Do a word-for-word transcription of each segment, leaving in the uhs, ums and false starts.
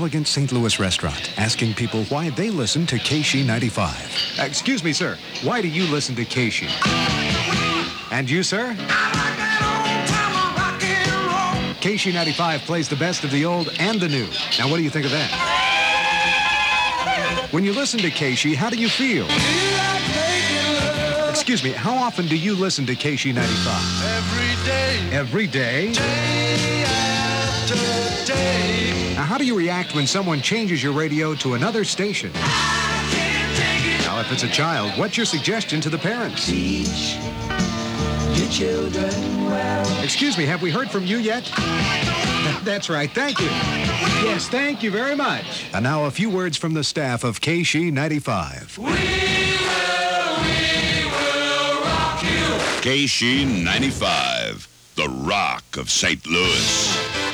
elegant Saint Louis restaurant, asking people why they listen to K S H E ninety-five. Uh, excuse me, sir. Why do you listen to K S H E? And you, sir? K S H E ninety-five plays the best of the old and the new. Now, what do you think of that? When you listen to K S H E, how do you feel? Excuse me, how often do you listen to K S H E ninety-five? Every day. Every day? Day after day. Now, how do you react when someone changes your radio to another station? I can't take it. Now, if it's a child, what's your suggestion to the parents? Teach your children well. Excuse me, have we heard from you yet? That's right, thank you. Yes, thank you very much. And now a few words from the staff of K S H E ninety-five. We will, we will rock you. K S H E ninety-five, the rock of Saint Louis.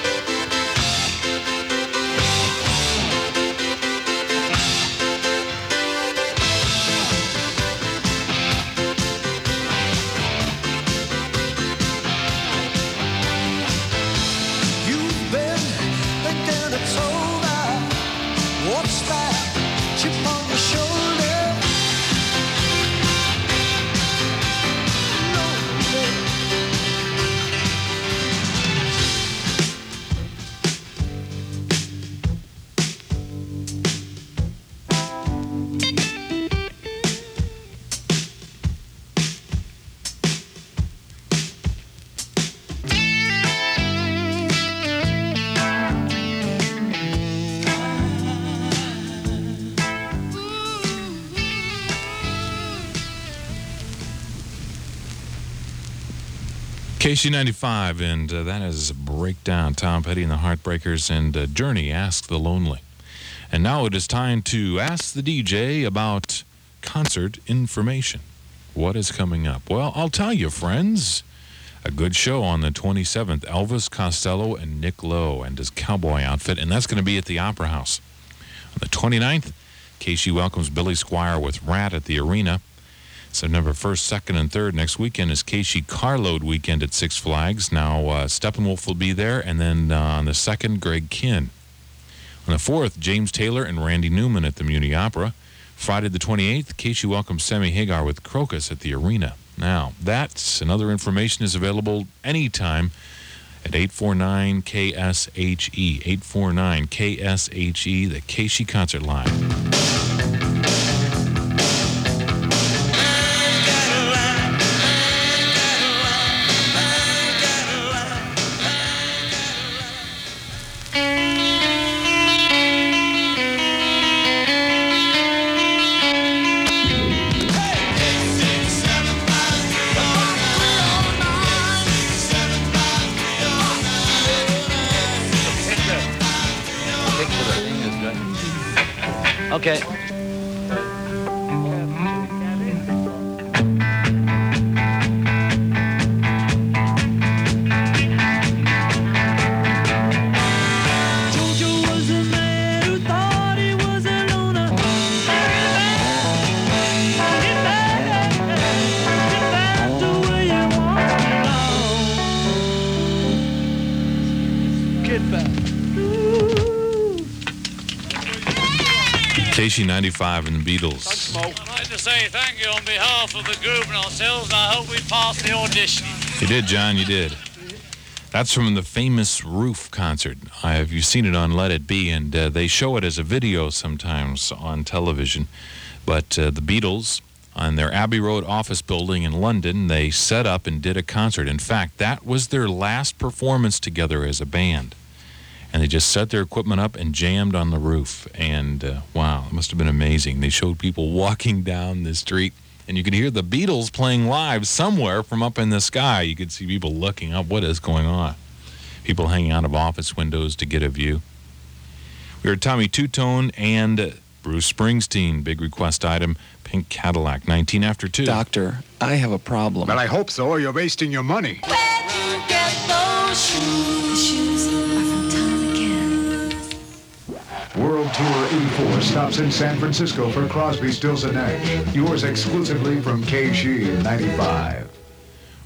You've been thinking it's over. What's that chip on your shoulder? K S H E ninety-five, and uh, that is Breakdown, Tom Petty and the Heartbreakers, and uh, Journey, Ask the Lonely. And now it is time to ask the D J about concert information. What is coming up? Well, I'll tell you, friends. A good show on the twenty-seventh, Elvis Costello and Nick Lowe and his cowboy outfit, and that's going to be at the Opera House. On the twenty-ninth, K S H E welcomes Billy Squier with Rat at the Arena. September first, second, and third next weekend is K S H E Carload Weekend at Six Flags. Now, uh, Steppenwolf will be there, and then uh, on the second, Greg Kinn. On the fourth, James Taylor and Randy Newman at the Muni Opera. Friday the twenty-eighth, K S H E welcomes Sammy Hagar with Crocus at the Arena. Now, that's and other information is available anytime at eight four nine K S H E, eight four nine K S H E, the K S H E Concert Line. Okay. K S H E ninety-five and the Beatles. I'd like to say thank you on behalf of the group and ourselves. I hope we pass the audition. You did, John, you did. That's from the famous Roof concert. I have you've seen it on Let It Be, and uh, they show it as a video sometimes on television. But uh, the Beatles, on their Abbey Road office building in London, they set up and did a concert. In fact, that was their last performance together as a band. And they just set their equipment up and jammed on the roof. And, uh, wow, it must have been amazing. They showed people walking down the street, and you could hear the Beatles playing live somewhere from up in the sky. You could see people looking up, what is going on? People hanging out of office windows to get a view. We heard Tommy Two-Tone and Bruce Springsteen. Big request item, Pink Cadillac, nineteen after two. Doctor, I have a problem. Well, I hope so, or you're wasting your money. Where'd you get those shoes? The shoes are from Tom again. World Tour eighty-four stops in San Francisco for Crosby, Stills and Nash. Yours exclusively from K S H E ninety-five.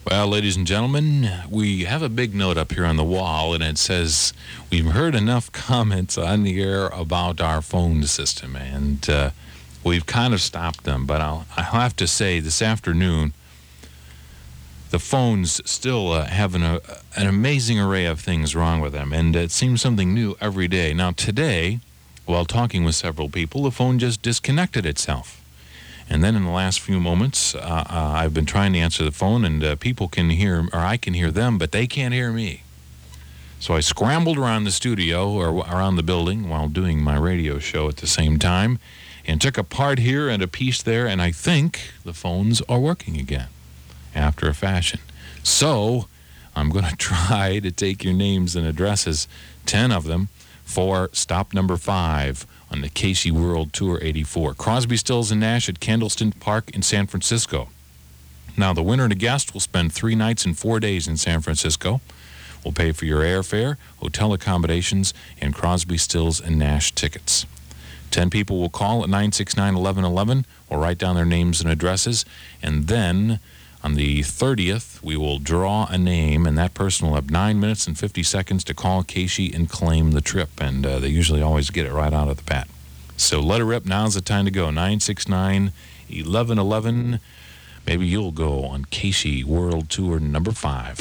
Well, ladies and gentlemen, we have a big note up here on the wall, and it says, we've heard enough comments on the air about our phone system, and uh, we've kind of stopped them. But I'll, I'll have to say, this afternoon, the phones still uh, have an, uh, an amazing array of things wrong with them, and it seems something new every day. Now, today, while talking with several people, the phone just disconnected itself. And then in the last few moments, uh, uh, I've been trying to answer the phone, and uh, people can hear, or I can hear them, but they can't hear me. So I scrambled around the studio or around the building while doing my radio show at the same time, and took a part here and a piece there, and I think the phones are working again after a fashion. So I'm going to try to take your names and addresses, ten of them, for stop number five on the K C World Tour eighty-four. Crosby, Stills and Nash at Candleston Park in San Francisco. Now, the winner and a guest will spend three nights and four days in San Francisco. We'll pay for your airfare, hotel accommodations, and Crosby, Stills and Nash tickets. Ten people will call at nine six nine, eleven eleven or write down their names and addresses, and then on the thirtieth, we will draw a name, and that person will have nine minutes and fifty seconds to call Casey and claim the trip, and uh, they usually always get it right out of the bat. So let her rip. Now's the time to go. nine six nine, eleven eleven. Maybe you'll go on Casey World Tour number five.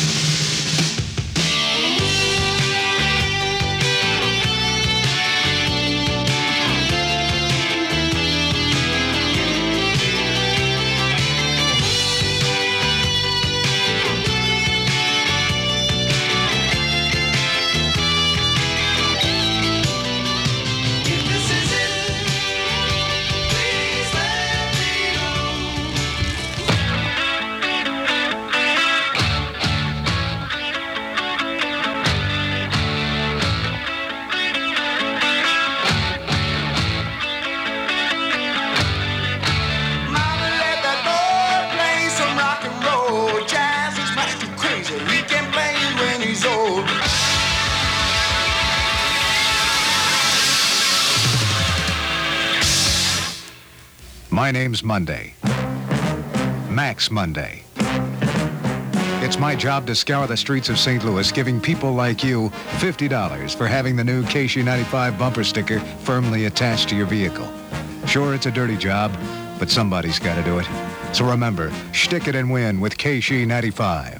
My name's Monday. Max Monday. It's my job to scour the streets of Saint Louis, giving people like you fifty dollars for having the new K C ninety-five bumper sticker firmly attached to your vehicle. Sure, it's a dirty job, but somebody's got to do it. So remember, shtick it and win with K C ninety-five.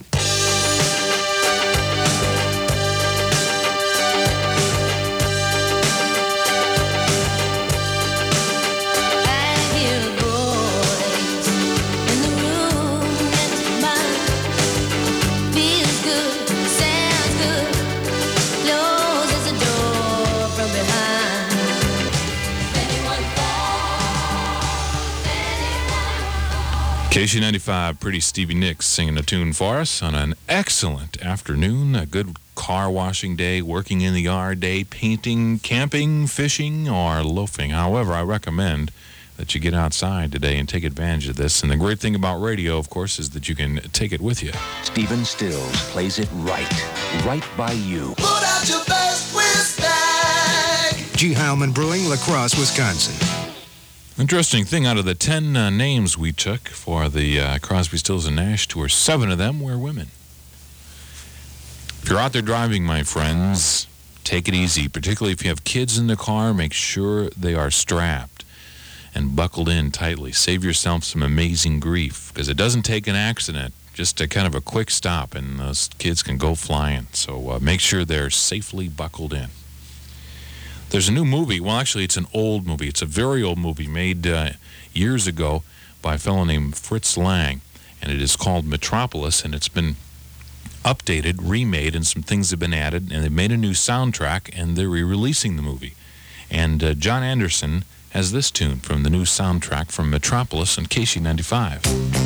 K C ninety-five, pretty Stevie Nicks singing a tune for us on an excellent afternoon, a good car washing day, working in the yard day, painting, camping, fishing, or loafing. However, I recommend that you get outside today and take advantage of this. And the great thing about radio, of course, is that you can take it with you. Stephen Stills plays it right, right by you. Put out your best whiskey. G. Heilman Brewing, La Crosse, Wisconsin. Interesting thing, out of the ten uh, names we took for the uh, Crosby, Stills and Nash tour, seven of them were women. If you're out there driving, my friends, take it easy. Particularly if you have kids in the car, make sure they are strapped and buckled in tightly. Save yourself some amazing grief, because it doesn't take an accident, just a kind of a quick stop, and those kids can go flying. So uh, make sure they're safely buckled in. There's a new movie. Well, actually, it's an old movie. It's a very old movie made uh, years ago by a fellow named Fritz Lang, and it is called Metropolis, and it's been updated, remade, and some things have been added, and they've made a new soundtrack, and they're re-releasing the movie. And uh, John Anderson has this tune from the new soundtrack from Metropolis on K C ninety-five.